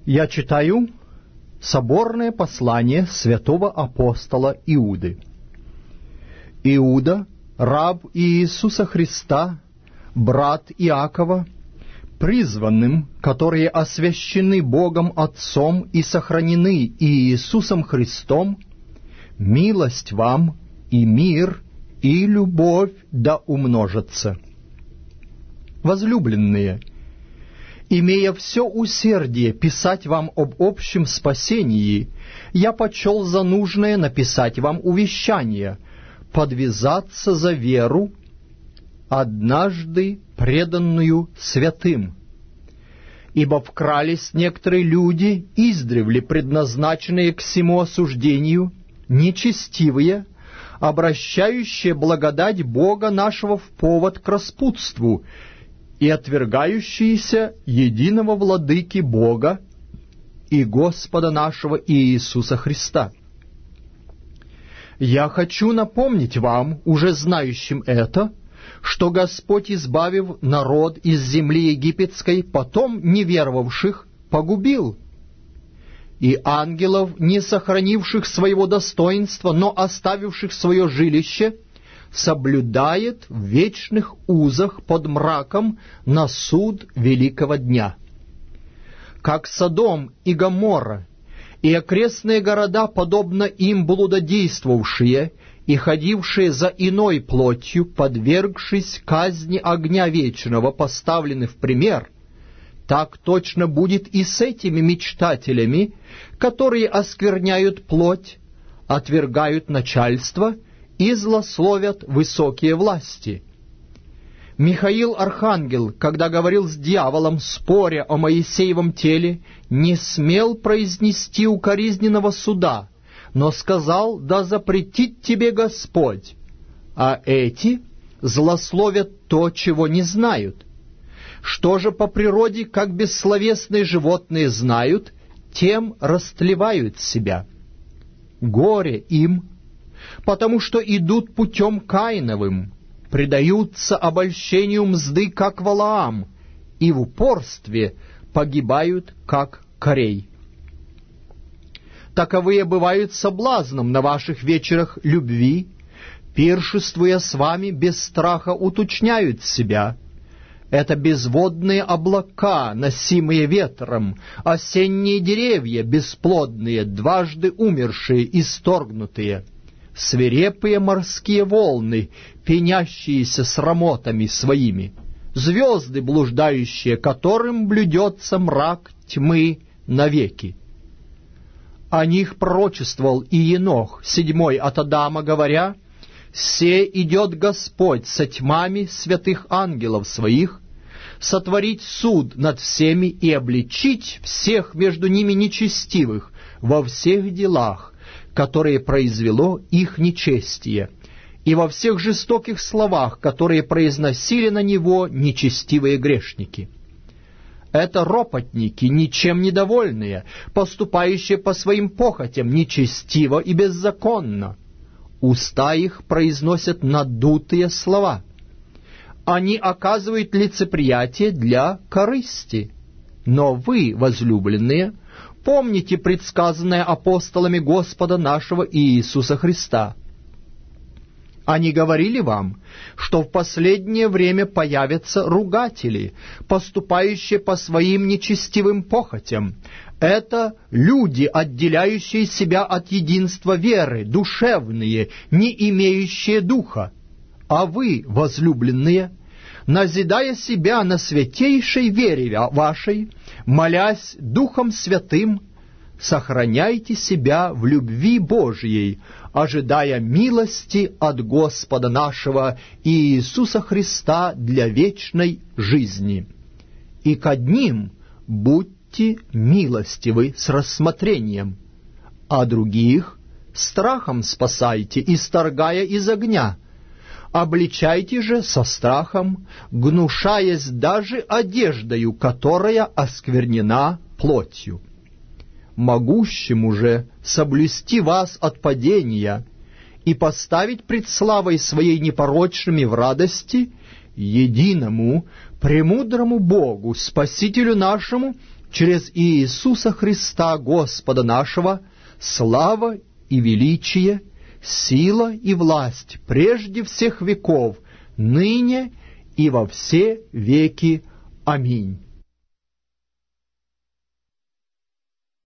Я читаю соборное послание святого апостола Иуды. Иуда, раб Иисуса Христа, брат Иакова, призванным, которые освящены Богом Отцом и сохранены Иисусом Христом, милость вам и мир, и любовь да умножатся. Возлюбленные, имея все усердие писать вам об общем спасении, я почел за нужное написать вам увещание, подвязаться за веру, однажды преданную святым. Ибо вкрались некоторые люди, издревле предназначенные к сему осуждению, нечестивые, обращающие благодать Бога нашего в повод к распутству и отвергающиеся единого владыки Бога и Господа нашего Иисуса Христа. Я хочу напомнить вам, уже знающим это, что Господь, избавив народ из земли египетской, потом неверовавших погубил, и ангелов, не сохранивших своего достоинства, но оставивших свое жилище, соблюдает в вечных узах под мраком на суд великого дня. Как Содом и Гоморра и окрестные города, подобно им блудодействовавшие и ходившие за иной плотью, подвергшись казни огня вечного, поставлены в пример, так точно будет и с этими мечтателями, которые оскверняют плоть, отвергают начальство и злословят высокие власти. Михаил Архангел, когда говорил с дьяволом, споря о Моисеевом теле, не смел произнести укоризненного суда, но сказал: «Да запретит тебе Господь». А эти злословят то, чего не знают. Что же по природе, как бессловесные животные знают, тем растлевают себя. Горе им, потому что идут путем Каиновым, предаются обольщению мзды, как Валаам, и в упорстве погибают, как Корей. Таковые бывают соблазном на ваших вечерах любви, пиршествуя с вами без страха уточняют себя. Это безводные облака, носимые ветром, осенние деревья, бесплодные, дважды умершие, исторгнутые, свирепые морские волны, пенящиеся срамотами своими, звезды, блуждающие, которым блюдется мрак тьмы навеки. О них пророчествовал и Енох, 7 от Адама, говоря: «Се идет Господь со тьмами святых ангелов своих, сотворить суд над всеми и обличить всех между ними нечестивых во всех делах, которые произвело их нечестие, и во всех жестоких словах, которые произносили на него нечестивые грешники». Это ропотники, ничем недовольные, поступающие по своим похотям нечестиво и беззаконно. Уста их произносят надутые слова. Они оказывают лицеприятие для корысти. Но вы, возлюбленные, помните предсказанное апостолами Господа нашего Иисуса Христа. Они говорили вам, что в последнее время появятся ругатели, поступающие по своим нечестивым похотям. Это люди, отделяющие себя от единства веры, душевные, не имеющие духа. А вы, возлюбленные, назидая себя на святейшей вере вашей, молясь Духом Святым, сохраняйте себя в любви Божией, ожидая милости от Господа нашего Иисуса Христа для вечной жизни. И к одним будьте милостивы с рассмотрением, а других страхом спасайте, исторгая из огня. Обличайте же со страхом, гнушаясь даже одеждою, которая осквернена плотью. Могущему же соблюсти вас от падения и поставить пред славой своей непорочными в радости, единому, премудрому Богу, Спасителю нашему, через Иисуса Христа, Господа нашего, слава и величие, сила и власть прежде всех веков, ныне и во все веки. Аминь.